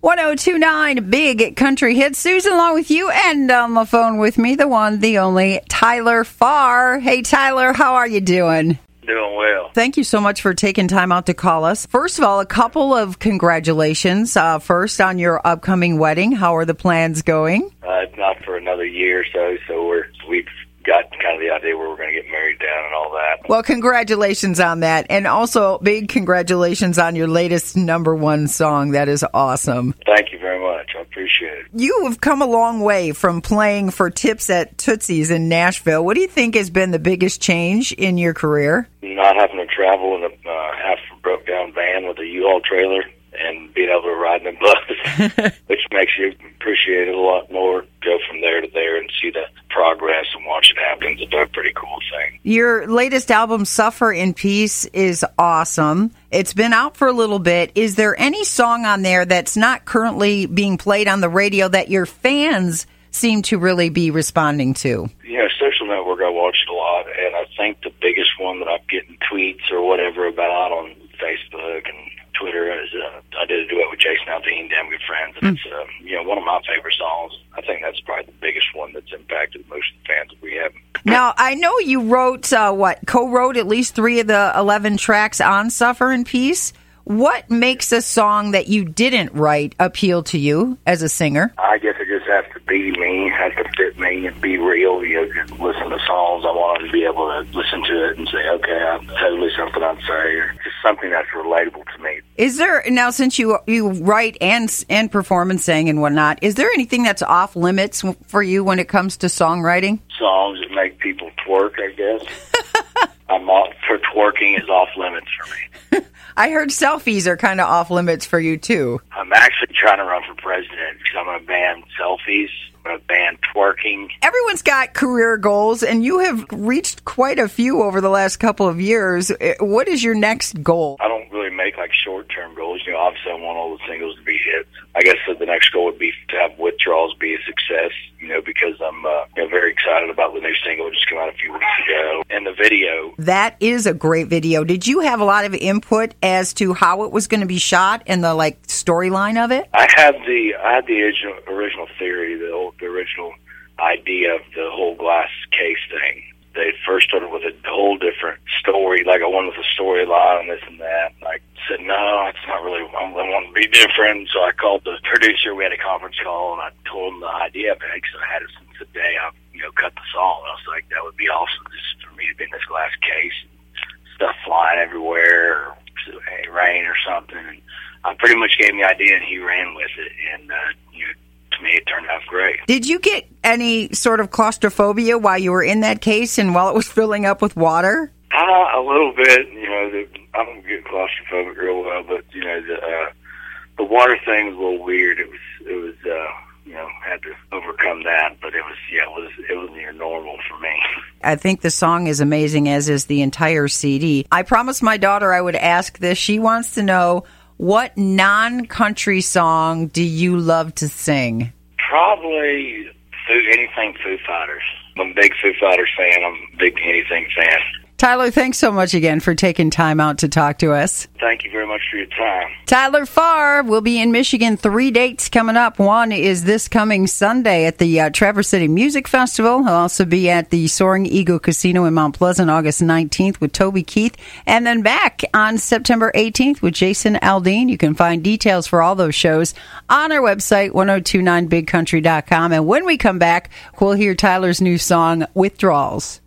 1029 Big Country Hits. Susan along with you, and on the phone with me, the one, the only, Tyler Farr. Hey, Tyler, how are you doing? Doing well. Thank you so much for taking time out to call us. First of all, a couple of congratulations. First, on your upcoming wedding. How are the plans going? It's not for another year or so we've got kind of the idea where we're going to get married down and all that. Well, congratulations on that. And also, big congratulations on your latest #1 song. That is awesome. Thank you very much. I appreciate it. You have come a long way from playing for tips at Tootsie's in Nashville. What do you think has been the biggest change in your career? Not having to travel in a half broke down van with a U-Haul trailer and being able to ride in a bus, which makes you appreciate it a lot more. Go from there to there and see the progress and watch it happen. It's a pretty cool thing. Your latest album, Suffer in Peace, is awesome. It's been out for a little bit. Is there any song on there that's not currently being played on the radio that your fans seem to really be responding to? You know, Social Network, I watch it a lot, and I think the biggest one that I'm getting tweets or whatever about on Facebook and Twitter is I did a duet with Jason Aldean, Damn Good Friends, and it's one of my favorite songs. I think that's probably the biggest one that's impacted most of the fans that we have. Now, I know you wrote, co-wrote at least 3 of the 11 tracks on Suffer in Peace. What makes a song that you didn't write appeal to you as a singer? I guess it just has to be me, has to fit me and be real. You know, just listen to songs. I want them to be able to listen to it and say, okay, I'm totally something I'd say, or just something that's relatable to me. Is there, now since you write and perform and sing and whatnot, is there anything that's off limits for you when it comes to songwriting? Songs that make people twerk, I guess. For twerking is off limits for me. I heard selfies are kind of off limits for you, too. I'm actually trying to run for president because I'm going to ban selfies. I'm going to ban twerking. Everyone's got career goals, and you have reached quite a few over the last couple of years. What is your next goal? I don't really make, short-term goals. You know, obviously I want all the singles to be hits. I guess the next goal would be to have Withdrawals be a success, because I'm very excited about the new single that just came out a few weeks ago. And the video. That is a great video. Did you have a lot of input as to how it was going to be shot and the storyline of it? I had the original theory, the original idea of the whole glass case thing. They first started with a whole different story, I wanted with a storyline and this and that. And I said, no, it's not really, I want to be different. So I called the producer, we had a conference call, and I told him the idea, because I had it since the day I cut the song. I was like, that would be awesome just for me to be in this glass case, and stuff flying everywhere, or rain or something. And I pretty much gave him the idea, and he ran with it. And, to me, it turned out great. Did you get any sort of claustrophobia while you were in that case and while it was filling up with water? A little bit. I don't get claustrophobic real well, but the water thing was a little weird. It was had to overcome that, but it was near normal for me. I think the song is amazing, as is the entire CD. I promised my daughter I would ask this. She wants to know, what non-country song do you love to sing? Probably anything Foo Fighters. I'm a big Foo Fighters fan. I'm a big anything fan. Tyler, thanks so much again for taking time out to talk to us. Thank you very much for your time. Tyler Farr will be in Michigan. 3 dates coming up. One is this coming Sunday at the Traverse City Music Festival. He'll also be at the Soaring Eagle Casino in Mount Pleasant August 19th with Toby Keith. And then back on September 18th with Jason Aldean. You can find details for all those shows on our website, 1029bigcountry.com. And when we come back, we'll hear Tyler's new song, Withdrawals.